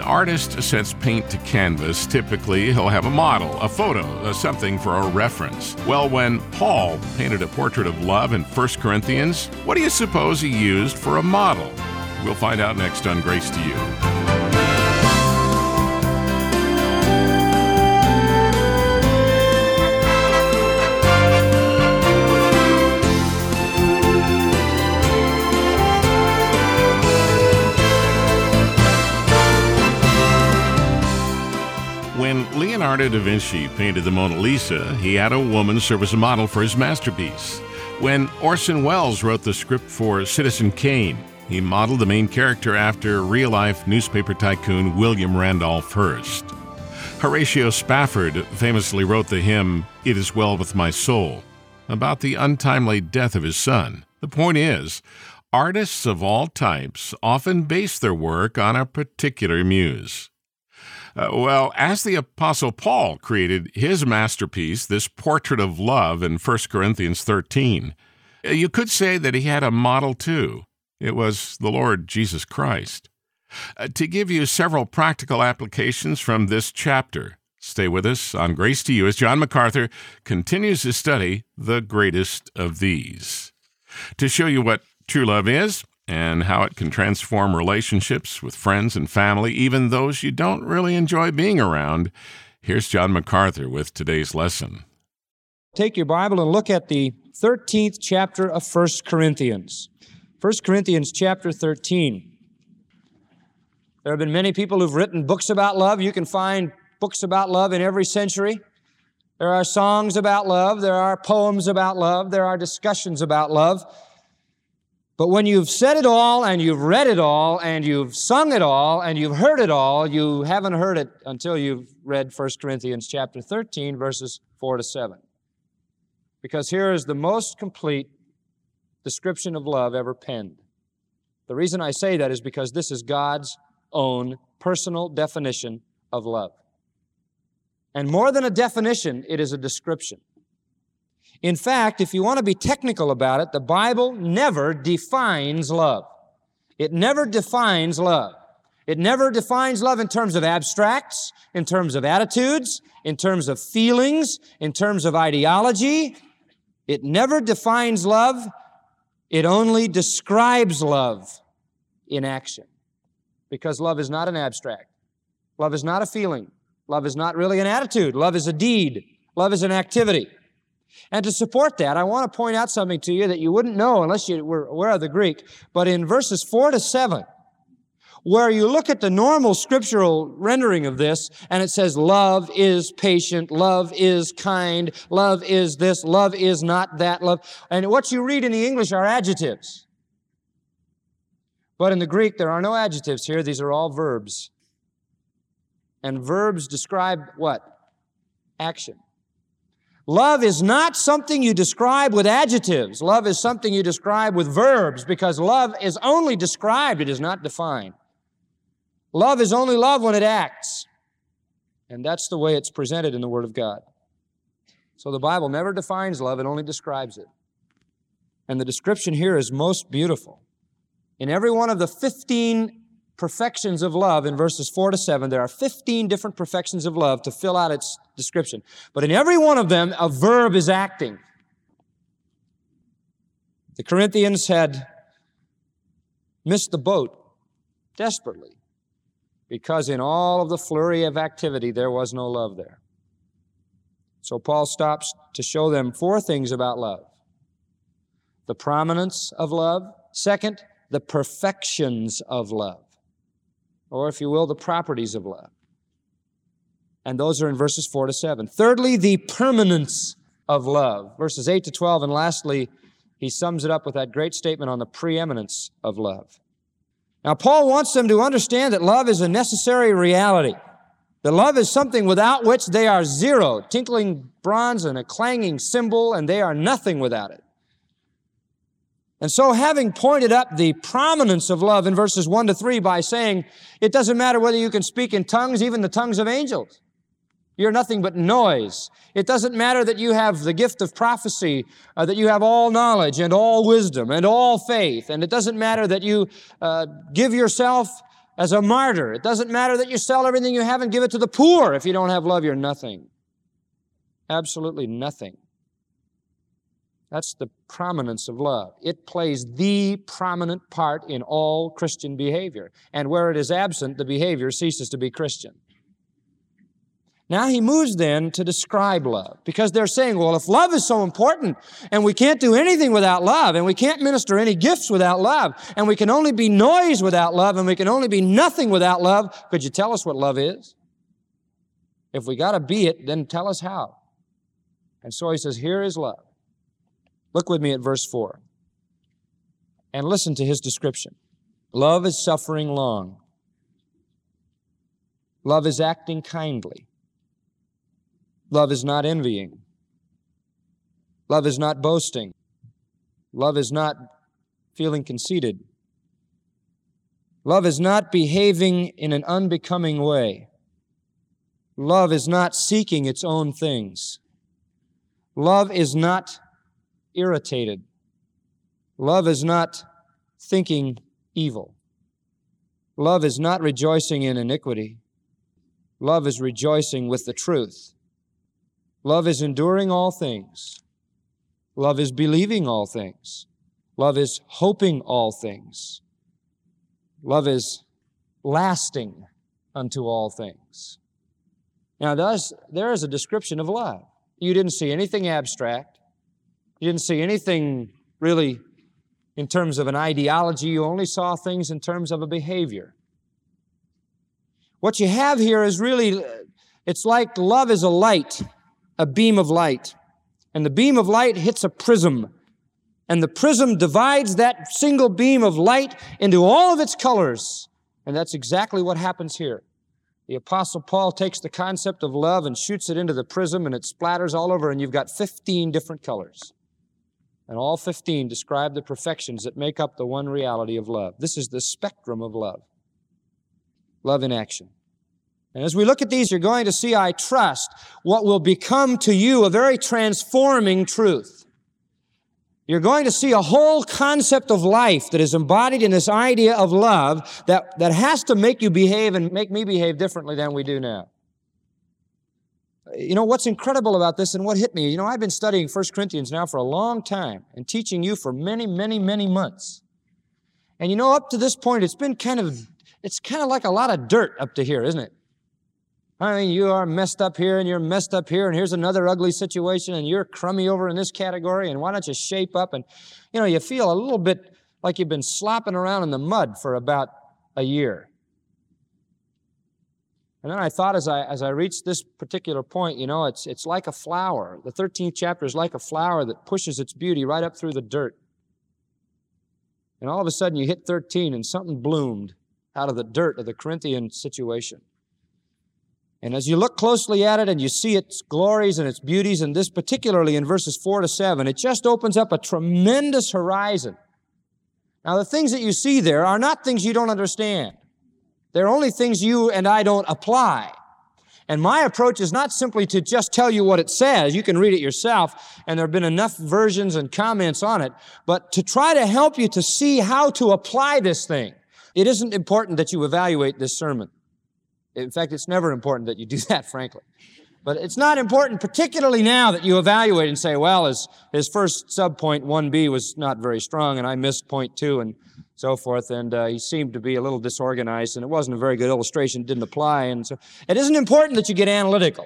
an artist sets paint to canvas, typically he'll have a model, a photo, something for a reference. Well, when Paul painted a portrait of love in 1 Corinthians, what do you suppose he used for a model? We'll find out next on Grace to You. When Leonardo da Vinci painted the Mona Lisa, he had a woman serve as a model for his masterpiece. When Orson Welles wrote the script for Citizen Kane, he modeled the main character after real-life newspaper tycoon William Randolph Hearst. Horatio Spafford famously wrote the hymn, "It Is Well With My Soul," about the untimely death of his son. The point is, artists of all types often base their work on a particular muse. As the Apostle Paul created his masterpiece, this portrait of love in 1 Corinthians 13, you could say that he had a model too. It was the Lord Jesus Christ. To give you several practical applications from this chapter, stay with us on Grace to You as John MacArthur continues his study, The Greatest of These. To show you what true love is, and how it can transform relationships with friends and family, even those you don't really enjoy being around. Here's John MacArthur with today's lesson. Take your Bible and look at the 13th chapter of 1 Corinthians. 1 Corinthians chapter 13. There have been many people who've written books about love. You can find books about love in every century. There are songs about love. There are poems about love. There are discussions about love. But when you've said it all, and you've read it all, and you've sung it all, and you've heard it all, you haven't heard it until you've read 1 Corinthians chapter 13, verses 4 to 7. Because here is the most complete description of love ever penned. The reason I say that is because this is God's own personal definition of love. And more than a definition, it is a description. In fact, if you want to be technical about it, the Bible never defines love. It never defines love. It never defines love in terms of abstracts, in terms of attitudes, in terms of feelings, in terms of ideology. It never defines love. It only describes love in action. Because love is not an abstract. Love is not a feeling. Love is not really an attitude. Love is a deed. Love is an activity. And to support that, I want to point out something to you that you wouldn't know unless you were aware of the Greek. But in verses 4 to 7, where you look at the normal scriptural rendering of this, and it says, love is patient, love is kind, love is this, love is not that, love. And what you read in the English are adjectives. But in the Greek, there are no adjectives here. These are all verbs. And verbs describe what? Action. Love is not something you describe with adjectives. Love is something you describe with verbs, because love is only described, it is not defined. Love is only love when it acts. And that's the way it's presented in the Word of God. So the Bible never defines love, it only describes it. And the description here is most beautiful. In every one of the 15 perfections of love in verses 4 to 7, there are 15 different perfections of love to fill out its description. But in every one of them, a verb is acting. The Corinthians had missed the boat desperately because in all of the flurry of activity, there was no love there. So Paul stops to show them 4 things about love. The prominence of love. Second, the perfections of love. Or, if you will, the properties of love. And those are in verses 4 to 7. Thirdly, the permanence of love. Verses 8 to 12. And lastly, he sums it up with that great statement on the preeminence of love. Now, Paul wants them to understand that love is a necessary reality. That love is something without which they are zero, tinkling bronze and a clanging cymbal, and they are nothing without it. And so, having pointed up the prominence of love in verses 1 to 3 by saying, it doesn't matter whether you can speak in tongues, even the tongues of angels. You're nothing but noise. It doesn't matter that you have the gift of prophecy, that you have all knowledge and all wisdom and all faith. And it doesn't matter that you give yourself as a martyr. It doesn't matter that you sell everything you have and give it to the poor. If you don't have love, you're nothing. Absolutely nothing. That's the prominence of love. It plays the prominent part in all Christian behavior. And where it is absent, the behavior ceases to be Christian. Now he moves then to describe love, because they're saying, well, if love is so important, and we can't do anything without love, and we can't minister any gifts without love, and we can only be noise without love, and we can only be nothing without love, could you tell us what love is? If we got to be it, then tell us how. And so he says, here is love. Look with me at verse 4. And listen to his description. Love is suffering long. Love is acting kindly. Love is not envying. Love is not boasting. Love is not feeling conceited. Love is not behaving in an unbecoming way. Love is not seeking its own things. Love is not irritated. Love is not thinking evil. Love is not rejoicing in iniquity. Love is rejoicing with the truth. Love is enduring all things. Love is believing all things. Love is hoping all things. Love is lasting unto all things. Now, there is a description of love. You didn't see anything abstract. You didn't see anything really in terms of an ideology. You only saw things in terms of a behavior. What you have here is really, it's like love is a light, a beam of light. And the beam of light hits a prism. And the prism divides that single beam of light into all of its colors. And that's exactly what happens here. The Apostle Paul takes the concept of love and shoots it into the prism, and it splatters all over, and you've got 15 different colors. And all 15 describe the perfections that make up the one reality of love. This is the spectrum of love. Love in action. And as we look at these, you're going to see, I trust, what will become to you a very transforming truth. You're going to see a whole concept of life that is embodied in this idea of love that has to make you behave and make me behave differently than we do now. You know, what's incredible about this and what hit me, I've been studying 1 Corinthians now for a long time and teaching you for many, many, many months. And up to this point, it's kind of like a lot of dirt up to here, isn't it? I mean, you are messed up here, and you're messed up here, and here's another ugly situation, and you're crummy over in this category, and why don't you shape up? And, you feel a little bit like you've been slopping around in the mud for about a year. And then I thought as I reached this particular point, it's like a flower. The 13th chapter is like a flower that pushes its beauty right up through the dirt. And all of a sudden you hit 13, and something bloomed out of the dirt of the Corinthian situation. And as you look closely at it and you see its glories and its beauties, and this particularly in verses 4 to 7, it just opens up a tremendous horizon. Now, the things that you see there are not things you don't understand. They're only things you and I don't apply. And my approach is not simply to just tell you what it says. You can read it yourself, and there have been enough versions and comments on it, but to try to help you to see how to apply this thing. It isn't important that you evaluate this sermon. In fact, it's never important that you do that, frankly. But it's not important, particularly now, that you evaluate and say, well, his first subpoint 1b was not very strong, and I missed point 2 and so forth, and he seemed to be a little disorganized, and it wasn't a very good illustration, didn't apply. And so it isn't important that you get analytical.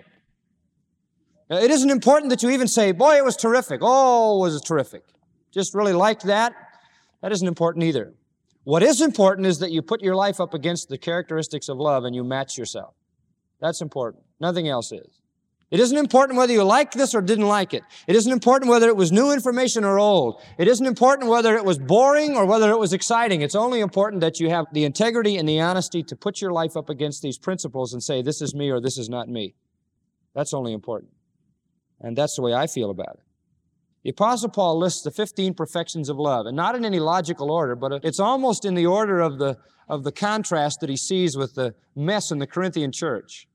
It isn't important that you even say, boy, it was terrific. Oh, was it terrific. Just really liked that. That isn't important either. What is important is that you put your life up against the characteristics of love and you match yourself. That's important. Nothing else is. It isn't important whether you liked this or didn't like it. It isn't important whether it was new information or old. It isn't important whether it was boring or whether it was exciting. It's only important that you have the integrity and the honesty to put your life up against these principles and say, this is me or this is not me. That's only important. And that's the way I feel about it. The Apostle Paul lists the 15 perfections of love, and not in any logical order, but it's almost in the order of the contrast that he sees with the mess in the Corinthian church.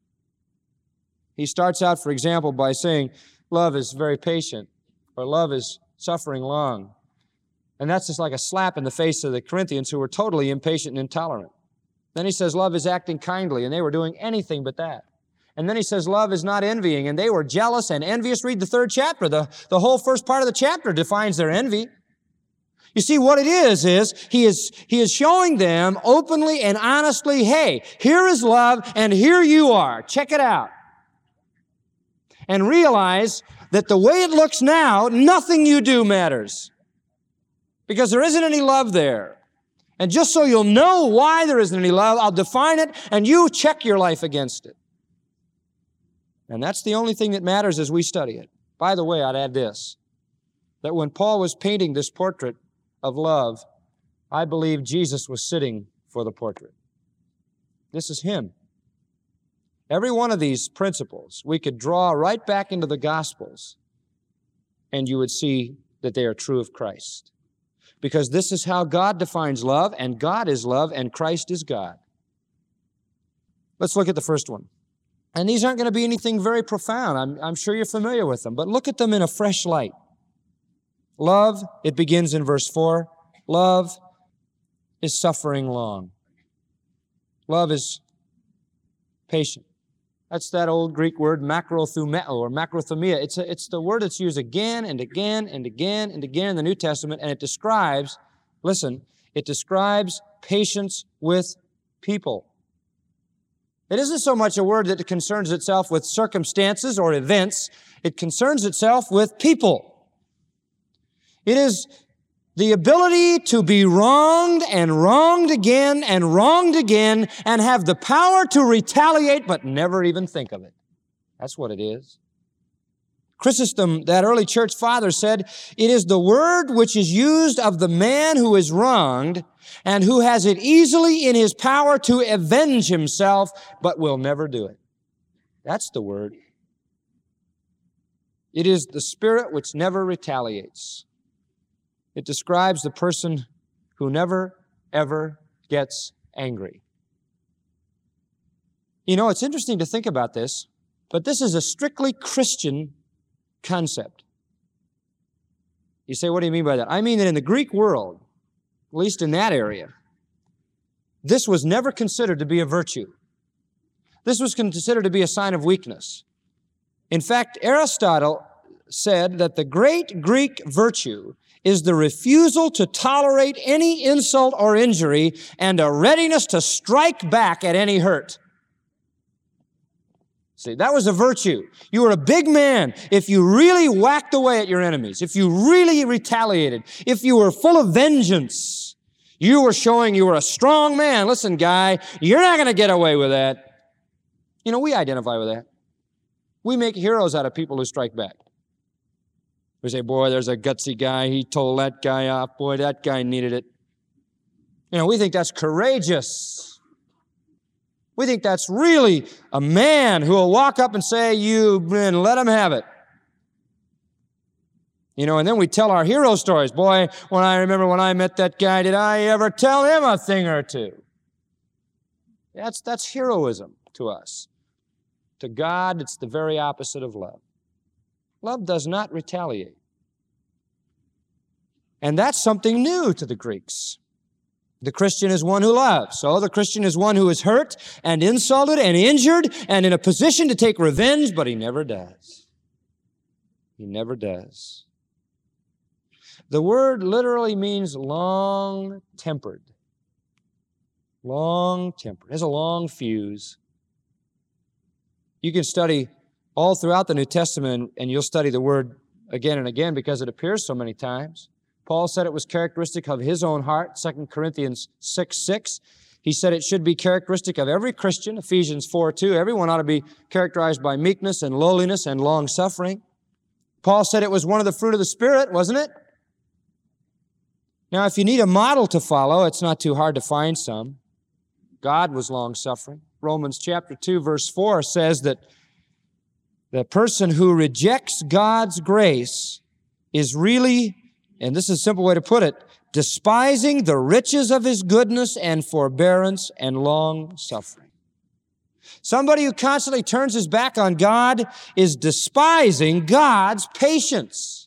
He starts out, for example, by saying, love is very patient, or love is suffering long. And that's just like a slap in the face of the Corinthians who were totally impatient and intolerant. Then he says love is acting kindly, and they were doing anything but that. And then he says love is not envying, and they were jealous and envious. Read the 3rd chapter. The whole first part of the chapter defines their envy. You see, what it is he is showing them openly and honestly, hey, here is love, and here you are. Check it out. And realize that the way it looks now, nothing you do matters. Because there isn't any love there. And just so you'll know why there isn't any love, I'll define it, and you check your life against it. And that's the only thing that matters as we study it. By the way, I'd add this, that when Paul was painting this portrait of love, I believe Jesus was sitting for the portrait. This is him. Every one of these principles we could draw right back into the Gospels, and you would see that they are true of Christ. Because this is how God defines love, and God is love, and Christ is God. Let's look at the first one. And these aren't going to be anything very profound. I'm sure you're familiar with them, but look at them in a fresh light. Love, it begins in verse 4. Love is suffering long. Love is patient. That's that old Greek word makrothumeo or makrothumia. It's the word that's used again and again and again and again in the New Testament, and it describes, listen, it describes patience with people. It isn't so much a word that concerns itself with circumstances or events. It concerns itself with people. It is the ability to be wronged and wronged again and wronged again and have the power to retaliate but never even think of it. That's what it is. Chrysostom, that early church father, said, it is the word which is used of the man who is wronged and who has it easily in his power to avenge himself, but will never do it. That's the word. It is the spirit which never retaliates. It describes the person who never, ever gets angry. You know, it's interesting to think about this, but this is a strictly Christian concept. You say, what do you mean by that? I mean that in the Greek world, at least in that area, this was never considered to be a virtue. This was considered to be a sign of weakness. In fact, Aristotle said that the great Greek virtue is the refusal to tolerate any insult or injury and a readiness to strike back at any hurt. See, that was a virtue. You were a big man if you really whacked away at your enemies, if you really retaliated, if you were full of vengeance. You were showing you were a strong man. Listen, guy, you're not going to get away with that. You know, we identify with that. We make heroes out of people who strike back. We say, boy, there's a gutsy guy. He told that guy off. Boy, that guy needed it. You know, we think that's courageous. We think that's really a man who will walk up and say, you man, let him have it. You know, and then we tell our hero stories. Boy, when I met that guy, did I ever tell him a thing or two? That's heroism to us. To God, it's the very opposite of love. Love does not retaliate. And that's something new to the Greeks. The Christian is one who loves. So the Christian is one who is hurt and insulted and injured and in a position to take revenge, but he never does. He never does. The word literally means long-tempered. Long-tempered. It has a long fuse. You can study all throughout the New Testament, and you'll study the word again and again because it appears so many times. Paul said it was characteristic of his own heart, 2 Corinthians 6:6. He said it should be characteristic of every Christian, Ephesians 4:2. Everyone ought to be characterized by meekness and lowliness and long-suffering. Paul said it was one of the fruit of the Spirit, wasn't it? Now, if you need a model to follow, it's not too hard to find some. God was long-suffering. Romans chapter 2, verse 4 says that the person who rejects God's grace is really, and this is a simple way to put it, despising the riches of His goodness and forbearance and long-suffering. Somebody who constantly turns his back on God is despising God's patience,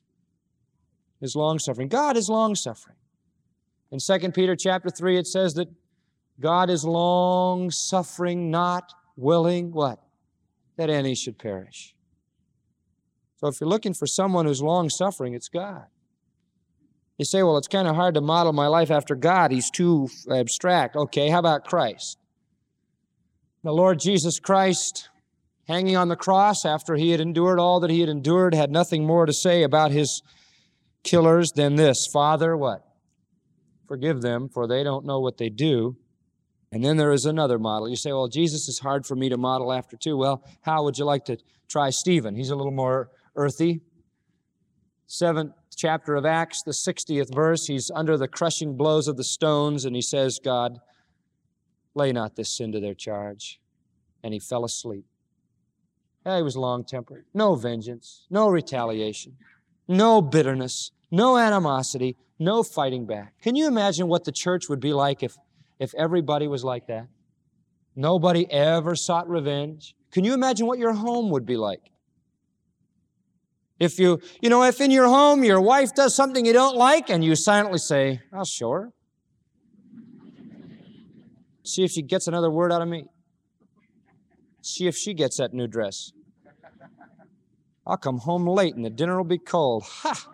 His long-suffering. God is long-suffering. In 2 Peter chapter 3, it says that God is long-suffering, not willing, what? That any should perish. So if you're looking for someone who's long-suffering, it's God. You say, well, it's kind of hard to model my life after God. He's too abstract. Okay, how about Christ? The Lord Jesus Christ, hanging on the cross after He had endured all that He had endured, had nothing more to say about His killers than this: Father, what? Forgive them, for they don't know what they do. And then there is another model. You say, well, Jesus is hard for me to model after too. Well, how would you like to try Stephen? He's a little more earthy. 7th chapter of Acts, the 60th verse, he's under the crushing blows of the stones, and he says, God, lay not this sin to their charge. And he fell asleep. Yeah, he was long-tempered. No vengeance, no retaliation, no bitterness, no animosity, no fighting back. Can you imagine what the church would be like if everybody was like that? Nobody ever sought revenge. Can you imagine what your home would be like? If if in your home your wife does something you don't like and you silently say, I'll show her. See if she gets another word out of me. See if she gets that new dress. I'll come home late and the dinner will be cold. Ha!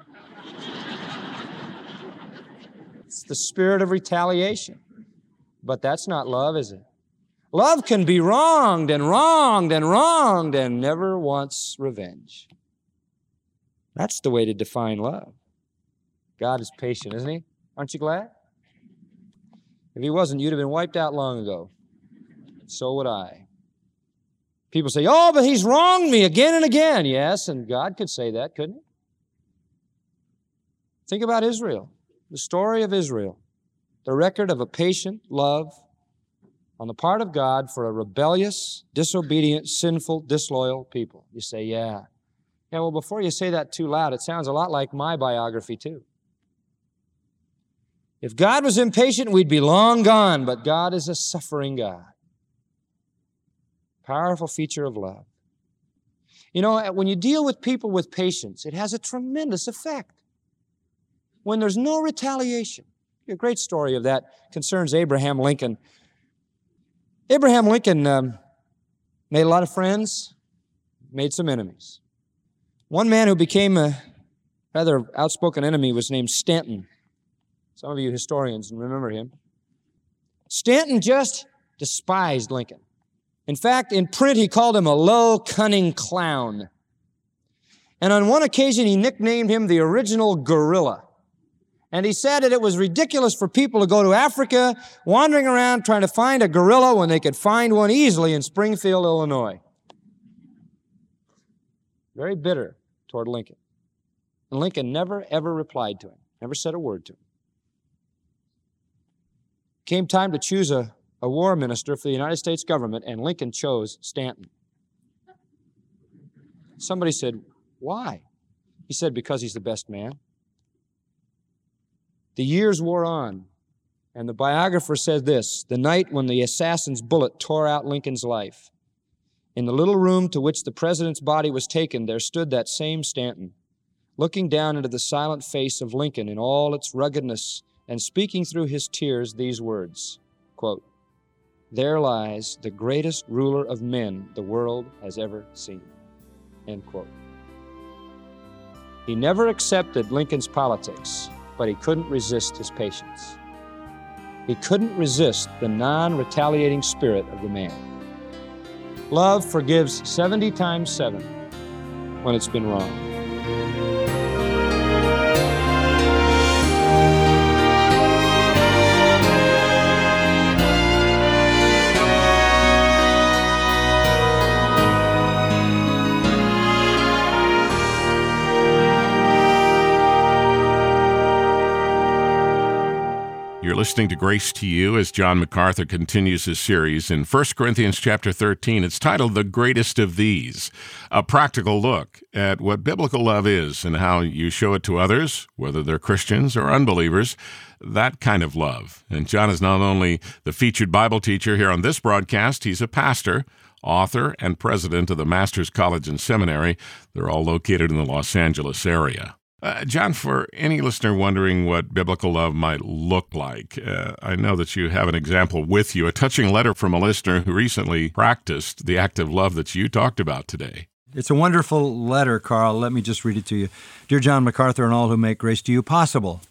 It's the spirit of retaliation. But that's not love, is it? Love can be wronged and wronged and wronged and never wants revenge. That's the way to define love. God is patient, isn't He? Aren't you glad? If He wasn't, you'd have been wiped out long ago. So would I. People say, oh, but He's wronged me again and again. Yes, and God could say that, couldn't He? Think about Israel, the story of Israel, the record of a patient love on the part of God for a rebellious, disobedient, sinful, disloyal people. You say, yeah. Yeah, well, before you say that too loud, it sounds a lot like my biography, too. If God was impatient, we'd be long gone, but God is a suffering God. Powerful feature of love. You know, when you deal with people with patience, it has a tremendous effect. When there's no retaliation. A great story of that concerns Abraham Lincoln. Abraham Lincoln made a lot of friends, made some enemies. One man who became a rather outspoken enemy was named Stanton. Some of you historians remember him. Stanton just despised Lincoln. In fact, in print, he called him a low, cunning clown. And on one occasion, he nicknamed him the original gorilla. And he said that it was ridiculous for people to go to Africa wandering around trying to find a gorilla when they could find one easily in Springfield, Illinois. Very bitter toward Lincoln. And Lincoln never, ever replied to him, never said a word to him. Came time to choose a war minister for the United States government, and Lincoln chose Stanton. Somebody said, why? He said, because he's the best man. The years wore on, and the biographer said this: the night when the assassin's bullet tore out Lincoln's life, in the little room to which the president's body was taken, there stood that same Stanton, looking down into the silent face of Lincoln in all its ruggedness and speaking through his tears these words, quote, there lies the greatest ruler of men the world has ever seen, end quote. He never accepted Lincoln's politics, but he couldn't resist his patience. He couldn't resist the non-retaliating spirit of the man. Love forgives 70 times 7 when it's been wrong. You're listening to Grace to You as John MacArthur continues his series in 1 Corinthians chapter 13. It's titled The Greatest of These, a practical look at what biblical love is and how you show it to others, whether they're Christians or unbelievers, that kind of love. And John is not only the featured Bible teacher here on this broadcast, he's a pastor, author, and president of the Masters College and Seminary. They're all located in the Los Angeles area. John, for any listener wondering what biblical love might look like, I know that you have an example with you, a touching letter from a listener who recently practiced the act of love that you talked about today. It's a wonderful letter, Carl. Let me just read it to you. Dear John MacArthur and all who make Grace to You possible,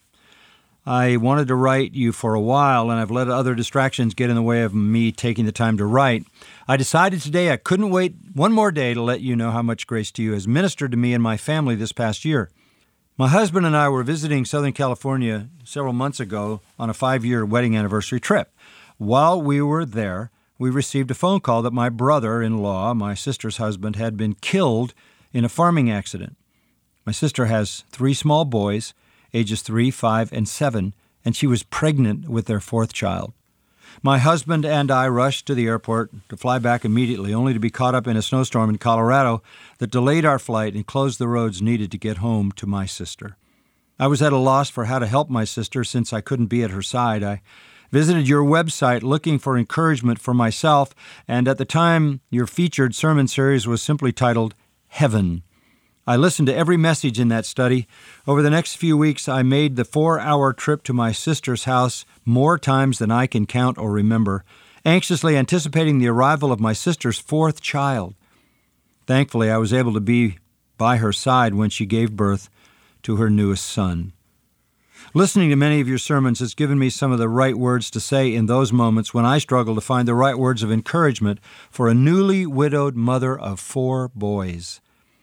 I wanted to write you for a while, and I've let other distractions get in the way of me taking the time to write. I decided today I couldn't wait one more day to let you know how much Grace to You has ministered to me and my family this past year. My husband and I were visiting Southern California several months ago on a 5-year wedding anniversary trip. While we were there, we received a phone call that my brother-in-law, my sister's husband, had been killed in a farming accident. My sister has 3 small boys, ages 3, 5, and 7, and she was pregnant with their 4th child. My husband and I rushed to the airport to fly back immediately, only to be caught up in a snowstorm in Colorado that delayed our flight and closed the roads needed to get home to my sister. I was at a loss for how to help my sister since I couldn't be at her side. I visited your website looking for encouragement for myself, and at the time, your featured sermon series was simply titled Heaven. I listened to every message in that study. Over the next few weeks, I made the 4-hour trip to my sister's house more times than I can count or remember, anxiously anticipating the arrival of my sister's 4th child. Thankfully, I was able to be by her side when she gave birth to her newest son. Listening to many of your sermons has given me some of the right words to say in those moments when I struggle to find the right words of encouragement for a newly widowed mother of 4 boys.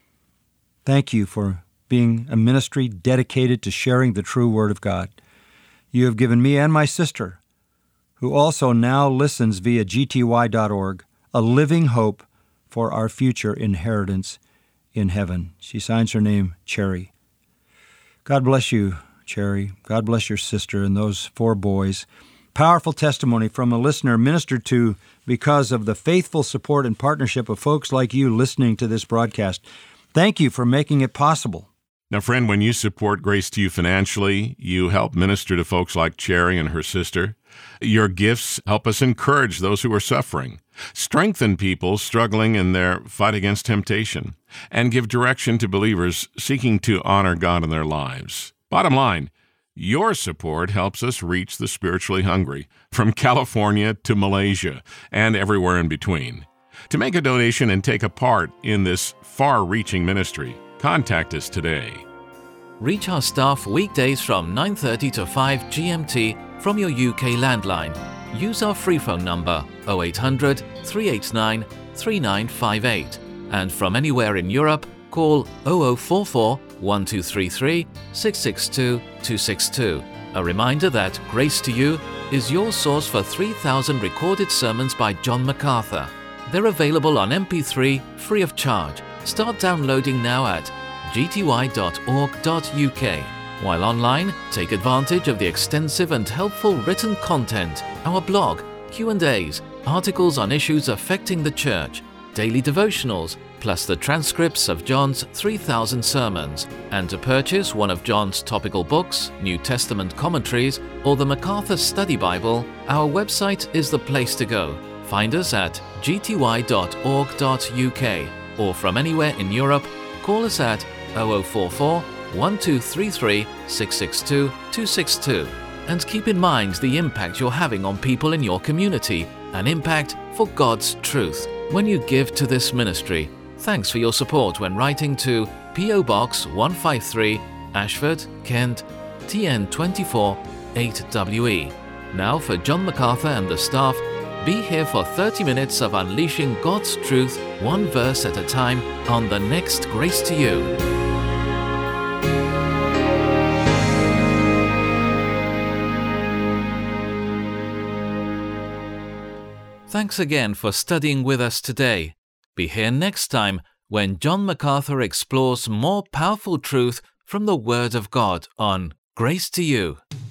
Thank you for being a ministry dedicated to sharing the true Word of God. You have given me and my sister, who also now listens via gty.org, a living hope for our future inheritance in heaven. She signs her name Cherry. God bless you, Cherry. God bless your sister and those 4 boys. Powerful testimony from a listener ministered to because of the faithful support and partnership of folks like you listening to this broadcast. Thank you for making it possible. Now, friend, when you support Grace to You financially, you help minister to folks like Cherry and her sister. Your gifts help us encourage those who are suffering, strengthen people struggling in their fight against temptation, and give direction to believers seeking to honor God in their lives. Bottom line, your support helps us reach the spiritually hungry, from California to Malaysia and everywhere in between. To make a donation and take a part in this far-reaching ministry, contact us today. Reach our staff weekdays from 9:30 to 5 GMT from your UK landline. Use our free phone number 0800 389 3958. And from anywhere in Europe, call 0044 1233 662 262. A reminder that Grace to You is your source for 3,000 recorded sermons by John MacArthur. They're available on MP3 free of charge. Start downloading now at gty.org.uk. While online, take advantage of the extensive and helpful written content, our blog, Q&As, articles on issues affecting the church, daily devotionals, plus the transcripts of John's 3,000 sermons. And to purchase one of John's topical books, New Testament commentaries, or the MacArthur Study Bible, our website is the place to go. Find us at gty.org.uk, or from anywhere in Europe, call us at 0044 1233 662 262. And keep in mind the impact you're having on people in your community, an impact for God's truth. When you give to this ministry, thanks for your support when writing to P.O. Box 153, Ashford, Kent, TN24 8WE. Now for John MacArthur and the staff, be here for 30 minutes of unleashing God's truth, one verse at a time, on the next Grace to You. Thanks again for studying with us today. Be here next time when John MacArthur explores more powerful truth from the Word of God on Grace to You.